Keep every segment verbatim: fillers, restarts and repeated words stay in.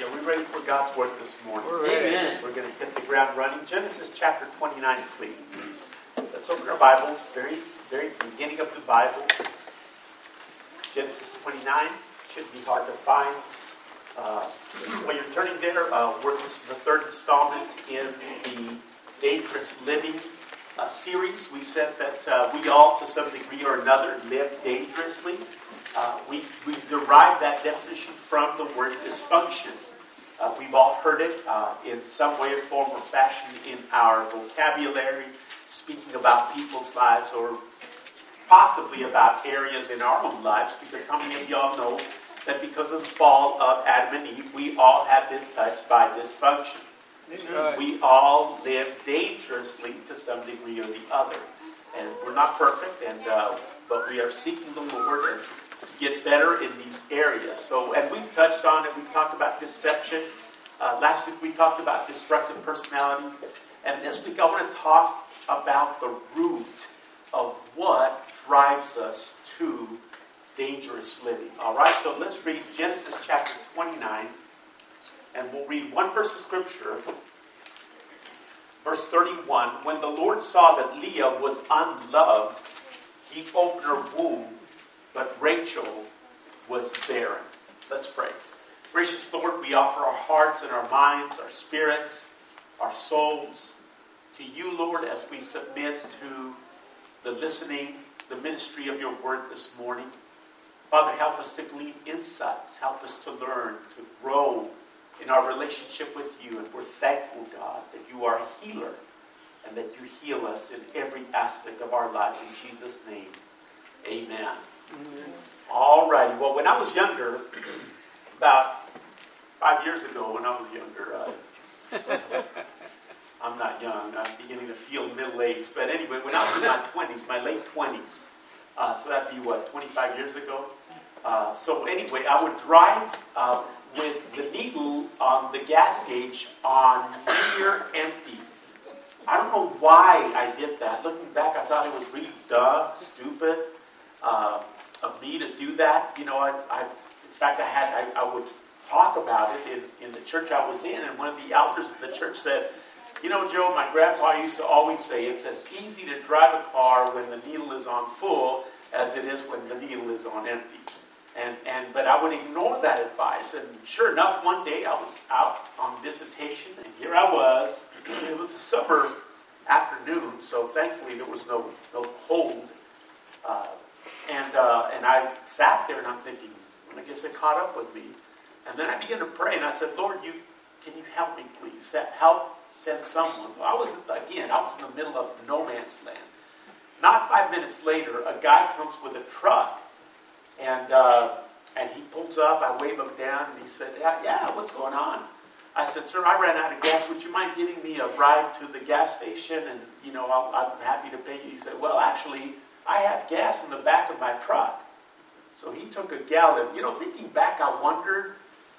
Are we ready for God's Word this morning? We're ready. Amen. We're going to hit the ground running. Genesis chapter twenty-nine, please. Let's open our Bibles. Very, very beginning of the Bible. Genesis twenty-nine. Shouldn't be hard to find. Uh, while you're turning there, uh, we're, this is the third installment in the Dangerous Living uh, series. We said that uh, we all, to some degree or another, live dangerously. Uh, we, we derive that definition from the word dysfunction. Uh, we've all heard it uh, in some way, form, or fashion in our vocabulary, speaking about people's lives or possibly about areas in our own lives, because how many of y'all know that because of the fall of Adam and Eve, we all have been touched by dysfunction. Right. We all live dangerously to some degree or the other. And we're not perfect, and uh, but we are seeking the Lord and to get better in these areas. So, and we've touched on it. We've talked about deception. Uh, last week we talked about destructive personalities. And this week I want to talk about the root of what drives us to dangerous living. All right, so let's read Genesis chapter twenty-nine. And we'll read one verse of Scripture. Verse thirty-one. When the Lord saw that Leah was unloved, he opened her womb, but Rachel was barren. Let's pray. Gracious Lord, we offer our hearts and our minds, our spirits, our souls to you, Lord, as we submit to the listening, the ministry of your word this morning. Father, help us to glean insights. Help us to learn, to grow in our relationship with you. And we're thankful, God, that you are a healer and that you heal us in every aspect of our life. In Jesus' name, amen. Amen. All righty. Well, when I was younger, about five years ago when I was younger, uh, I'm not young. I'm beginning to feel middle-aged. But anyway, when I was in my twenties, my late twenties, uh, so that'd be, what, twenty-five years ago? Uh, so anyway, I would drive uh, with the needle on the gas gauge on near empty. I don't know why I did that. Looking back, I thought it was really dumb, stupid. Uh, of me to do that. You know, I, I in fact, I had, I, I would talk about it in, in the church I was in, and one of the elders of the church said, you know, Joe, my grandpa used to always say, it's as easy to drive a car when the needle is on full as it is when the needle is on empty. And, and, but I would ignore that advice, and sure enough, one day I was out on visitation, and here I was. It was a summer afternoon, so thankfully there was no, no cold. Uh, And uh, and I sat there and I'm thinking, well, I guess it caught up with me. And then I began to pray and I said, Lord, you can you help me, please? Help send someone. Well, I was, again, I was in the middle of no man's land. Not five minutes later, a guy comes with a truck and uh, and he pulls up. I wave him down and he said, yeah, yeah, what's going on? I said, sir, I ran out of gas. Would you mind giving me a ride to the gas station? And, you know, I'll, I'm happy to pay you. He said, well, actually, I had gas in the back of my truck. So he took a gallon. You know, thinking back, I wondered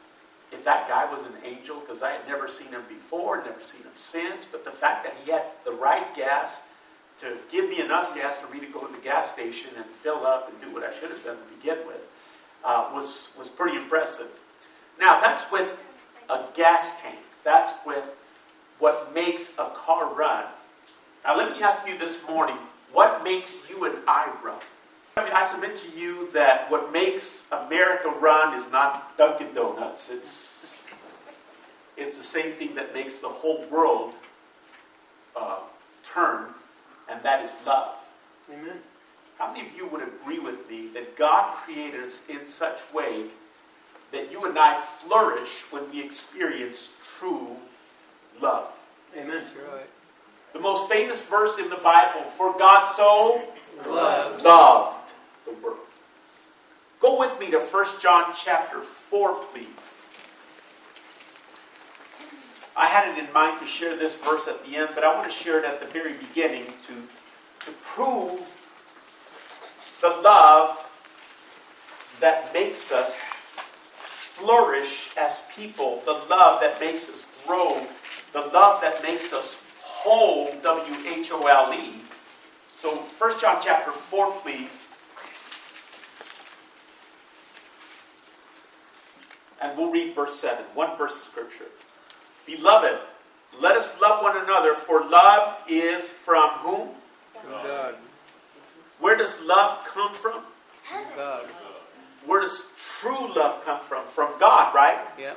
if that guy was an angel, because I had never seen him before, never seen him since. But the fact that he had the right gas to give me enough gas for me to go to the gas station and fill up and do what I should have done to begin with uh, was, was pretty impressive. Now, that's with a gas tank. That's with what makes a car run. Now, let me ask you this morning, what makes you and I run? I mean, I submit to you that what makes America run is not Dunkin' Donuts. It's it's the same thing that makes the whole world uh, turn, and that is love. Amen. How many of you would agree with me that God created us in such a way that you and I flourish when we experience true love? Amen. That's right. The most famous verse in the Bible, for God so loved, loved the world. Go with me to First John chapter four, please. I had it in mind to share this verse at the end, but I want to share it at the very beginning to, to prove the love that makes us flourish as people, the love that makes us grow, the love that makes us whole, W H O L E. So, First John chapter four, please. And we'll read verse seven, one verse of Scripture. Beloved, let us love one another, for love is from whom? God. Where does love come from? God. Where does true love come from? From God, right? Yeah.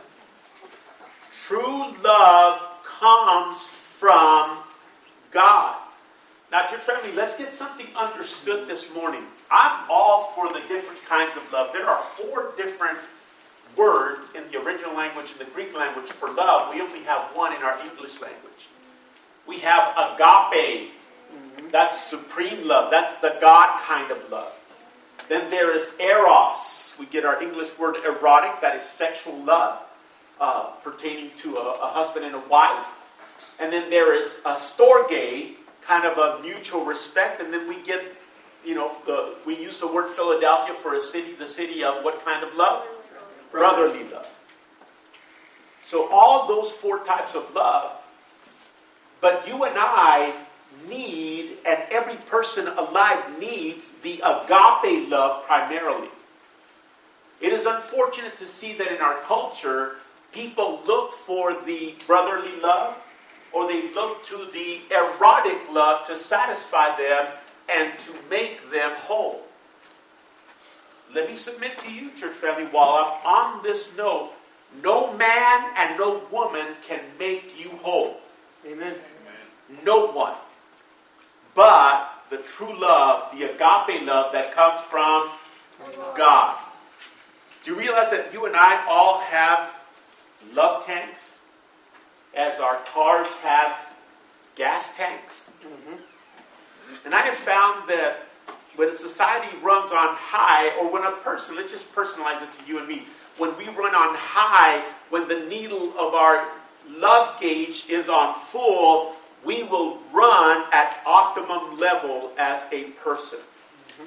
True love comes from God. Now, church family, let's get something understood this morning. I'm all for the different kinds of love. There are four different words in the original language, in the Greek language, for love. We only have one in our English language. We have agape. That's supreme love. That's the God kind of love. Then there is eros. We get our English word erotic. That is sexual love uh, pertaining to a, a husband and a wife. And then there is a storge, kind of a mutual respect. And then we get, you know, the, we use the word Philadelphia for a city, the city of what kind of love? Brotherly love. So all those four types of love. But you and I need, and every person alive needs, the agape love primarily. It is unfortunate to see that in our culture, people look for the brotherly love, or they look to the erotic love to satisfy them and to make them whole. Let me submit to you, church family, while I'm on this note, no man and no woman can make you whole. Amen. No one. But the true love, the agape love that comes from God. Do you realize that you and I all have love tanks? As our cars have gas tanks? Mm-hmm. And I have found that when a society runs on high, or when a person, let's just personalize it to you and me. When we run on high, when the needle of our love gauge is on full, we will run at optimum level as a person. Mm-hmm.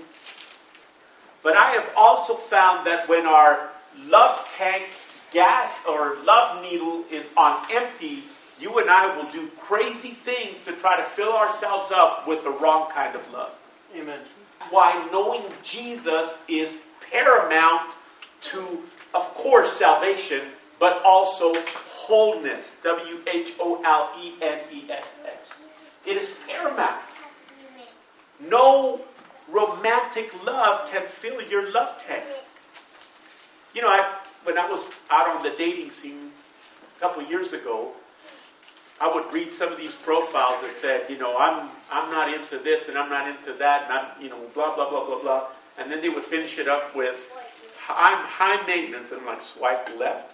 But I have also found that when our love tank gas or love needle is on empty, you and I will do crazy things to try to fill ourselves up with the wrong kind of love. Amen. Why knowing Jesus is paramount to, of course, salvation, but also wholeness. W H O L E N E S S. It is paramount. No romantic love can fill your love tank. You know, I, when I was out on the dating scene a couple of years ago, I would read some of these profiles that said, you know, I'm I'm not into this and I'm not into that, and I'm, you know, blah, blah, blah, blah, blah. And then they would finish it up with, I'm high maintenance, and I'm like, swipe left.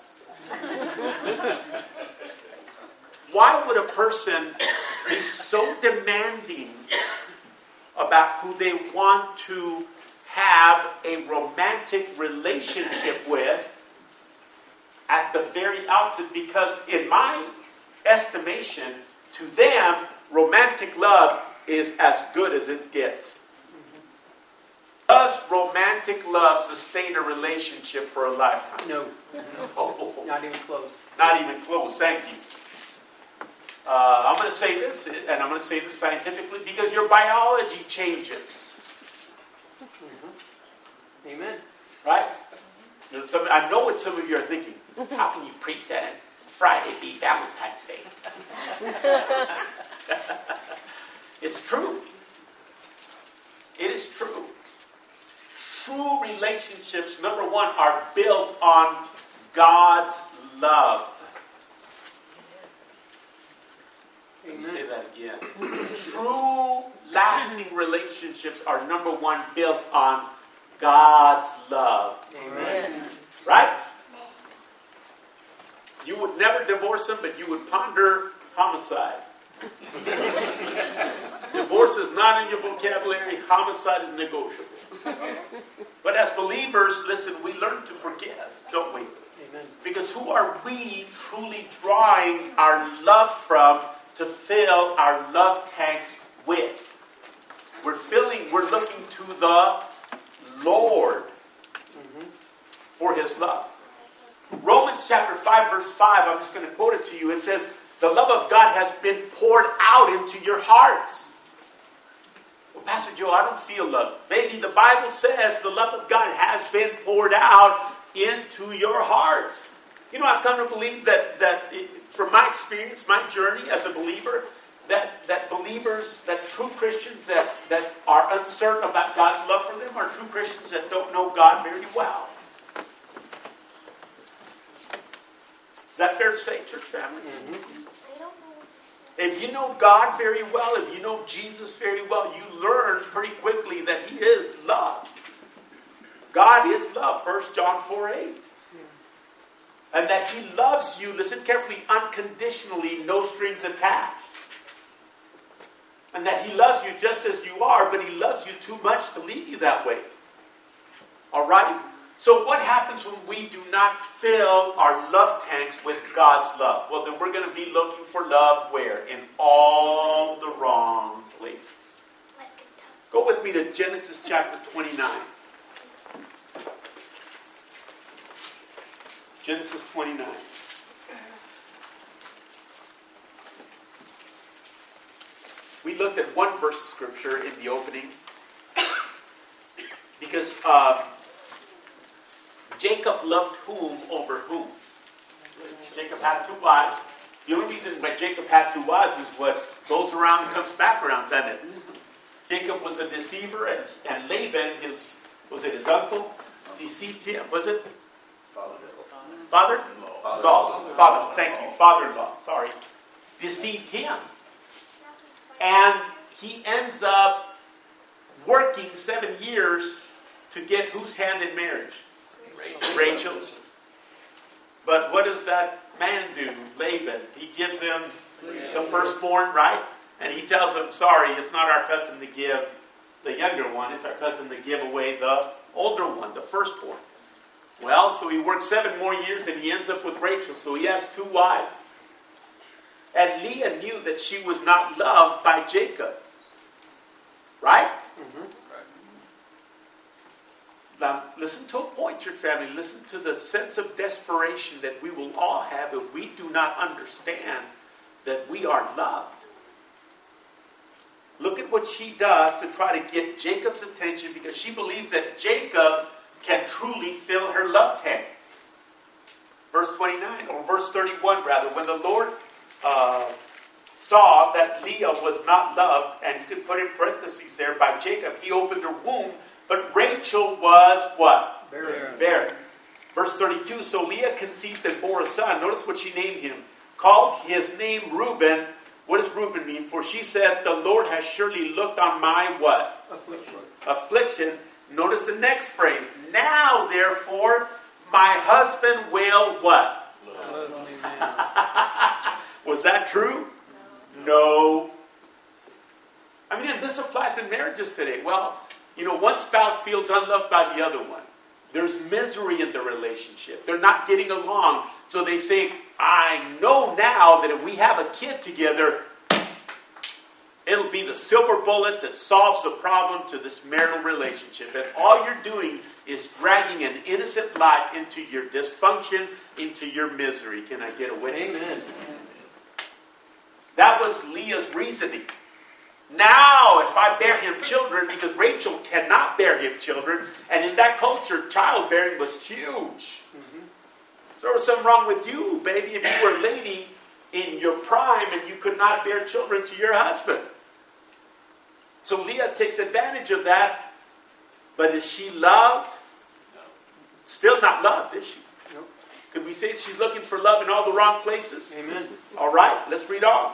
Why would a person be so demanding about who they want to have a romantic relationship with at the very outset? Because in my estimation, to them, romantic love is as good as it gets. Does romantic love sustain a relationship for a lifetime? No. No. Not even close. Not even close. Thank you. Uh, I'm going to say this, and I'm going to say this scientifically, because your biology changes. Mm-hmm. Amen. Right? You know, some, I know what some of you are thinking. How can you preach that and Friday be Valentine's Day? It's true. It is true. True relationships, number one, are built on God's love. Let me say that again. True, lasting relationships are, number one, built on God's love. Amen. Right? You would never divorce him, but you would ponder homicide. Divorce is not in your vocabulary. Homicide is negotiable. But as believers, listen, we learn to forgive, don't we? Amen. Because who are we truly drawing our love from to fill our love tanks with? We're filling, we're looking to the Lord mm-hmm. for his love. Romans chapter five, verse five, I'm just going to quote it to you. It says, the love of God has been poured out into your hearts. Well, Pastor Joe, I don't feel love. Maybe the Bible says the love of God has been poured out into your hearts. You know, I've come to believe that, that it, from my experience, my journey as a believer, that, that believers, that true Christians that, that are uncertain about God's love for them are true Christians that don't know God very well. Is that fair to say, church family? Mm-hmm. If you know God very well, if you know Jesus very well, you learn pretty quickly that He is love. God is love, First John four eight. And that He loves you, listen carefully, unconditionally, no strings attached. And that He loves you just as you are, but He loves you too much to leave you that way. All right? So what happens when we do not fill our love tanks with God's love? Well, then we're going to be looking for love where? In all the wrong places. Go with me to Genesis chapter twenty-nine. Genesis twenty-nine. We looked at one verse of Scripture in the opening because um, Jacob loved whom over whom? Jacob had two wives. The only reason why Jacob had two wives is what goes around comes back around, doesn't it? Jacob was a deceiver, and, and Laban, his was it his uncle, deceived him. Was it? Father? Father-in-law. Father, thank you. Father-in-law, sorry. Deceived him. And he ends up working seven years to get whose hand in marriage? Rachel. Rachel's. But what does that man do? Laban. He gives him the firstborn, right? And he tells him, sorry, it's not our custom to give the younger one. It's our custom to give away the older one, the firstborn. Well, so he works seven more years and he ends up with Rachel. So he has two wives. And Leah knew that she was not loved by Jacob. Right? Mm-hmm. Now, listen to a point, church family. Listen to the sense of desperation that we will all have if we do not understand that we are loved. Look at what she does to try to get Jacob's attention because she believes that Jacob can truly fill her love tank. Verse twenty-nine, or verse thirty-one rather, when the Lord uh, saw that Leah was not loved, and you can put in parentheses there, by Jacob, he opened her womb, but Rachel was what? Barren. Barren. Verse thirty-two, so Leah conceived and bore a son. Notice what she named him. Called his name Reuben. What does Reuben mean? For she said, the Lord has surely looked on my what? Affliction. Affliction. Notice the next phrase. Now, therefore, my husband will what? Love me. Was that true? No. I mean, and this applies in marriages today. Well, you know, one spouse feels unloved by the other one. There's misery in the relationship. They're not getting along. So they say, I know now that if we have a kid together, it'll be the silver bullet that solves the problem to this marital relationship. And all you're doing is dragging an innocent life into your dysfunction, into your misery. Can I get a witness? Amen. That was Leah's reasoning. Now, if I bear him children, because Rachel cannot bear him children, and in that culture, childbearing was huge. Mm-hmm. There was something wrong with you, baby, if you were a lady in your prime and you could not bear children to your husband. So Leah takes advantage of that, but is she loved? No. Still not loved, is she? No. Could we say she's looking for love in all the wrong places? Amen. All right, let's read on.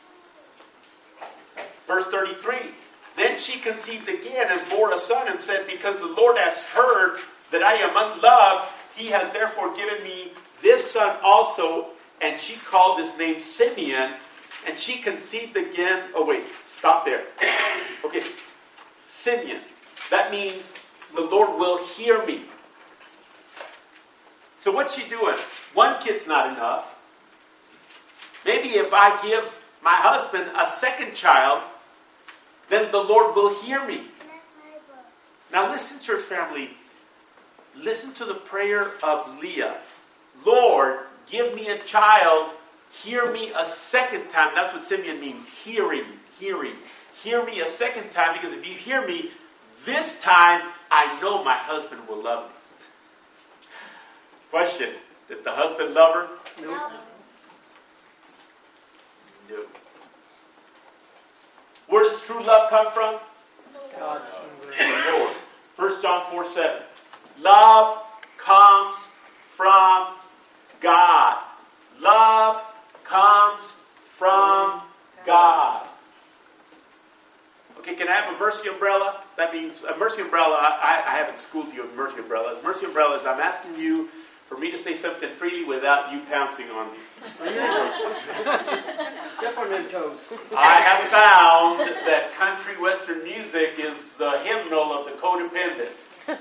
Verse thirty-three, then she conceived again and bore a son and said, because the Lord has heard that I am unloved, he has therefore given me this son also. And she called his name Simeon, and she conceived again. Oh wait, stop there. Okay, Simeon. That means the Lord will hear me. So what's she doing? One kid's not enough. Maybe if I give my husband a second child, then the Lord will hear me. Now listen, church family. Listen to the prayer of Leah. Lord, give me a child. Hear me a second time. That's what Simeon means. Hearing, hearing. Hear me a second time, because if you hear me this time, I know my husband will love me. Question. Did the husband love her? Nope. No. Where does true love come from? God. The Lord. First John four seven. Love comes from God. Love comes from God. Okay, can I have a mercy umbrella? That means a mercy umbrella. I, I haven't schooled you in mercy umbrellas. Mercy umbrella is I'm asking you for me to say something freely without you pouncing on me. Step on them toes. I have found that country western music is the hymnal of the codependent.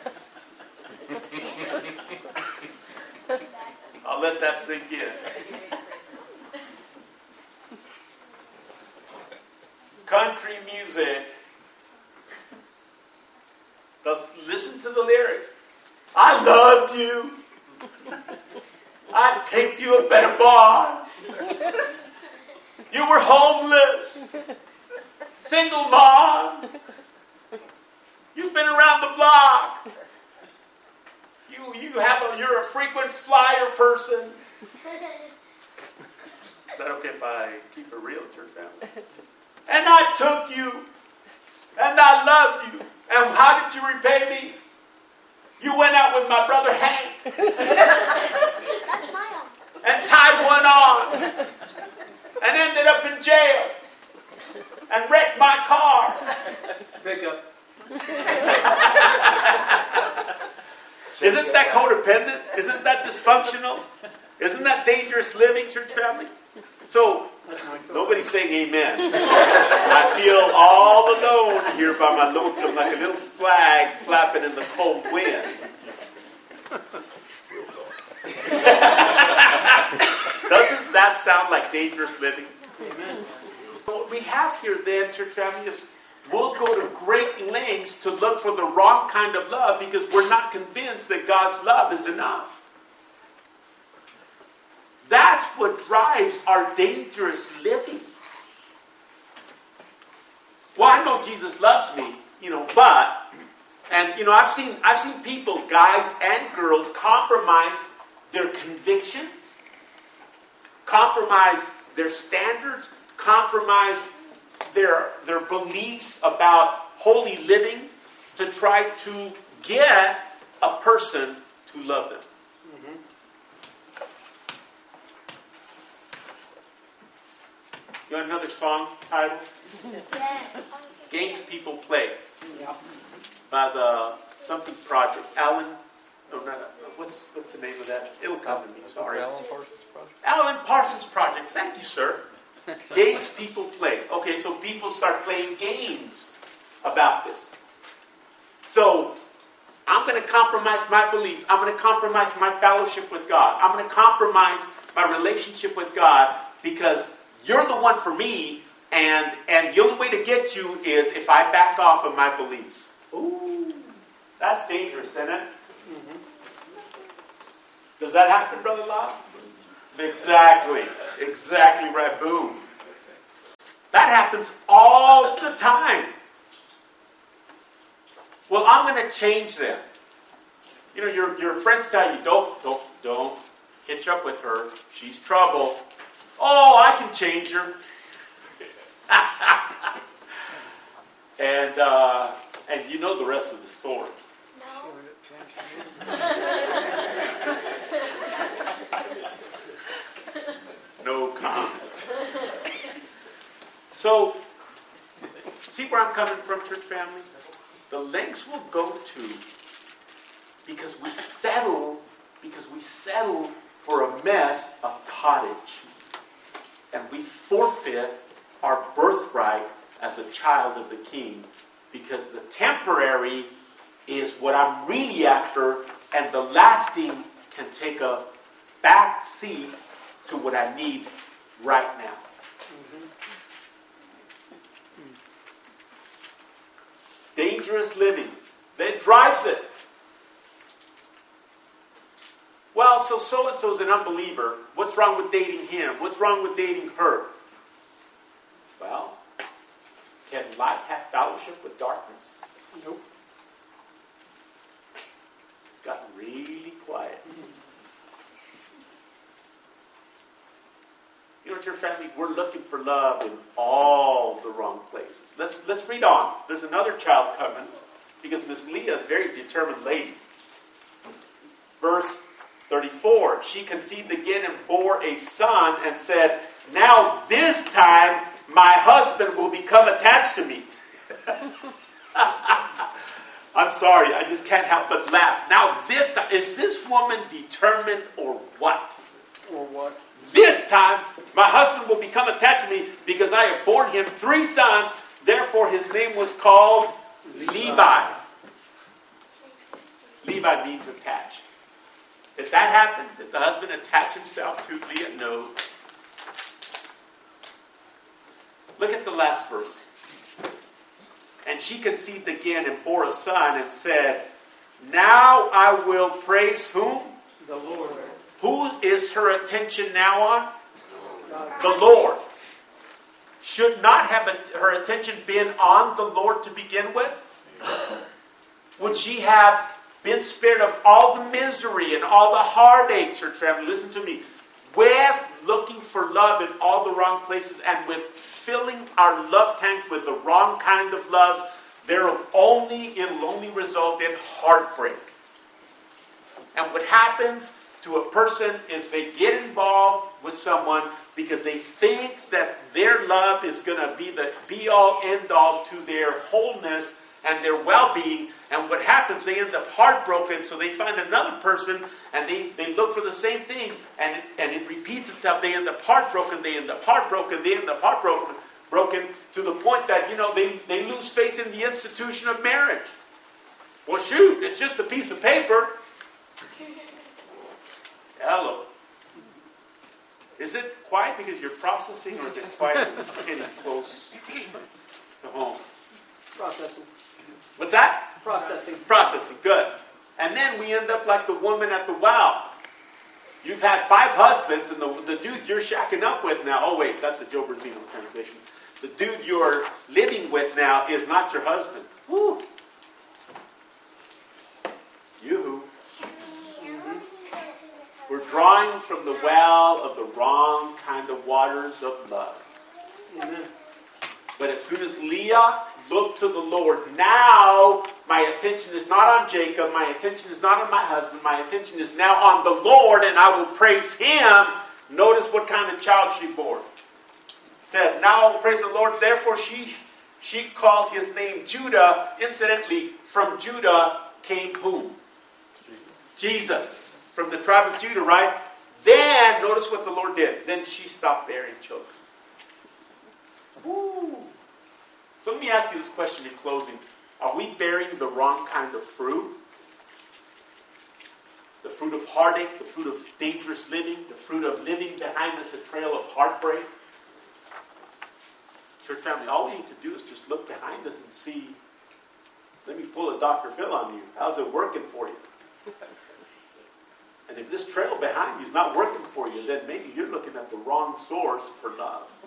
I'll let that sink in. Country music. Let's listen to the lyrics. I loved you. I picked you up at a bar. You were homeless. Single mom. You've been around the block. You you have a you're a frequent flyer person. Is that okay if I keep it real, church family? And I took you. And I loved you. And how did you repay me? You went out with my brother Hank. And tied one on. And ended up in jail. And wrecked my car. Pick up. Isn't that codependent? Isn't that dysfunctional? Isn't that dangerous living, church family? So, nobody's saying amen. I feel all alone here by my lonesome like a little flag flapping in the cold wind. Doesn't that sound like dangerous living? Amen. What we have here then, church family, is we'll go to great lengths to look for the wrong kind of love because we're not convinced that God's love is enough. That's what drives our dangerous living. Well, I know Jesus loves me, you know, but, and you know, I've seen I've seen people, guys and girls, compromise their convictions, compromise their standards, compromise their their beliefs about holy living to try to get a person to love them. You want another song title? Yeah. Games People Play. Yeah. By the something project. Alan, no, not, what's what's the name of that? It'll come to me, sorry. Alan Parsons Project. Alan Parsons Project. Thank you, sir. Games People Play. Okay, so people start playing games about this. So, I'm going to compromise my beliefs. I'm going to compromise my fellowship with God. I'm going to compromise my relationship with God because you're the one for me, and and the only way to get you is if I back off of my beliefs. Ooh, that's dangerous, isn't it? Mm-hmm. Does that happen, Brother Love? Exactly. Exactly right. Boom. That happens all the time. Well, I'm going to change them. You know, your your friends tell you, don't, don't, don't hitch up with her. She's trouble. Oh, I can change her. and uh, and you know the rest of the story. No comment. So, see where I'm coming from, church family? The lengths we'll go to because we settle, because we settle for a mess of pottage. And we forfeit our birthright as a child of the King because the temporary is what I'm really after, and the lasting can take a back seat to what I need right now. Mm-hmm. Dangerous living. That drives it. Well, so so-and-so's an unbeliever. What's wrong with dating him? What's wrong with dating her? Well, can light have fellowship with darkness? Nope. It's gotten really quiet. You know, church family, we're looking for love in all the wrong places. Let's let's read on. There's another child coming because Miss Leah is a very determined lady. Verse thirty-four, she conceived again and bore a son and said, now this time my husband will become attached to me. I'm sorry, I just can't help but laugh. Now this time, is this woman determined or what? Or what? This time my husband will become attached to me because I have borne him three sons. Therefore his name was called Levi. Levi, Levi means attached. Did that happen? Did the husband attach himself to Leah? No. Look at the last verse. And she conceived again and bore a son and said, now I will praise whom? The Lord. Who is her attention now on? The Lord. Should not have her attention been on the Lord to begin with? Would she have been spared of all the misery and all the heartache, church family? Listen to me. With looking for love in all the wrong places and with filling our love tanks with the wrong kind of love, there only it'll only result in heartbreak. And what happens to a person is they get involved with someone because they think that their love is going to be the be-all, end-all to their wholeness and their well-being. And what happens, they end up heartbroken, so they find another person and they, they look for the same thing, and it, and it repeats itself. They end up heartbroken, they end up heartbroken, they end up heartbroken, broken to the point that, you know, they, they lose faith in the institution of marriage. Well, shoot, it's just a piece of paper. Hello. Is it quiet because you're processing, or is it quiet because it's getting close to home? Processing. What's that? Processing. Processing, good. And then we end up like the woman at the well. You've had five husbands, and the, the dude you're shacking up with now, oh wait, that's a Joe Berzino translation. The dude you're living with now is not your husband. Woo. Yoo-hoo. We're drawing from the well of the wrong kind of waters of love. Amen. But as soon as Leah looked to the Lord, now my attention is not on Jacob, my attention is not on my husband, my attention is now on the Lord, and I will praise Him. Notice what kind of child she bore. Said, now I will praise the Lord. Therefore she, she called his name Judah. Incidentally, from Judah came who? Jesus. Jesus. From the tribe of Judah, right? Then, notice what the Lord did. Then she stopped bearing children. Woo. So let me ask you this question in closing. Are we bearing the wrong kind of fruit? The fruit of heartache, the fruit of dangerous living, the fruit of living behind us a trail of heartbreak? Church family, all we need to do is just look behind us and see, let me pull a Doctor Phil on you. How's it working for you? And if this trail behind you is not working for you, then maybe you're looking at the wrong source for love.